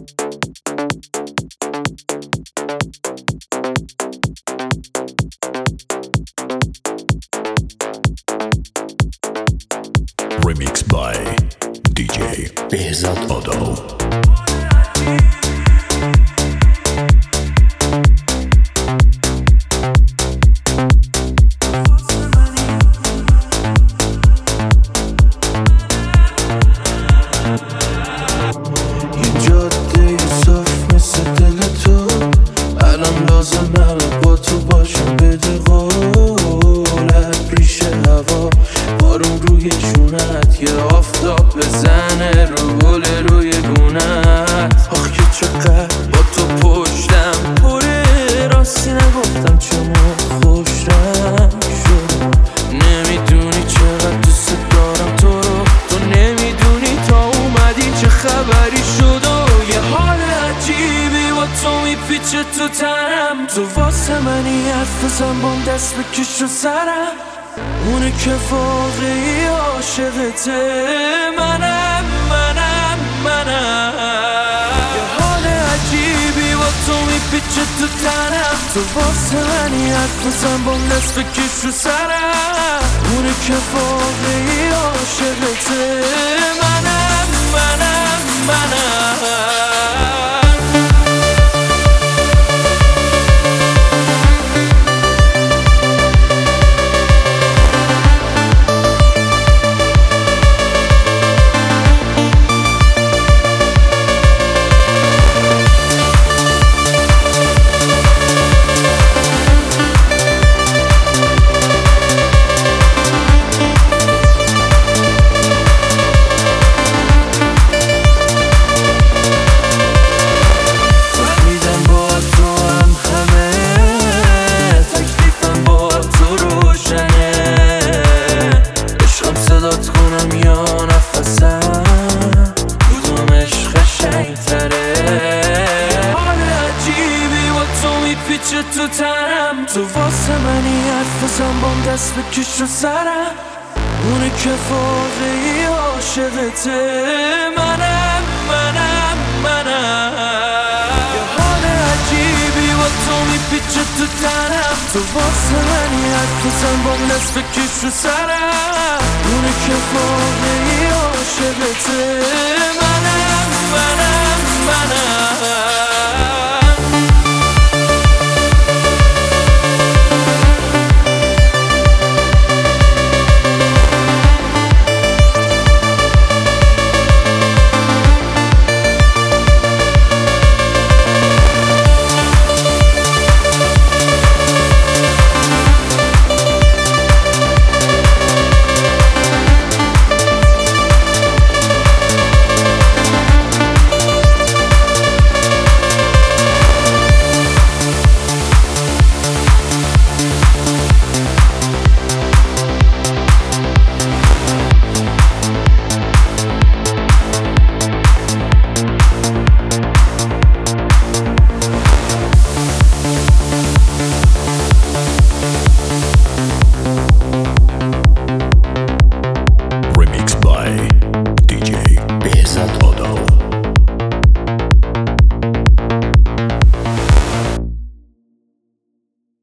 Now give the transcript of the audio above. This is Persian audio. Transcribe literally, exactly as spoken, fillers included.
Remix by دی جی بهزاد آدو. تو تنم تو واسه منی حرف بزن بام دست بکش رو سرم اونه که واقعی عاشقته منم منم منم یه حال عجیبی با تو میپیچه تو تنم تو واسه منی حرف بزن بام دست بکش رو سرم اونه که واقعی عاشقته منم منم منم تو تنم تو واسه منی حرف بزن بام دست بکش رو سرم اونه که واقعی عاشقته منم منم منم یه حال عجیبی با تو میپیچه تو تنم تو واسه منی حرف بزن بام دست بکش رو سرم اونه که واقعی عاشقته منم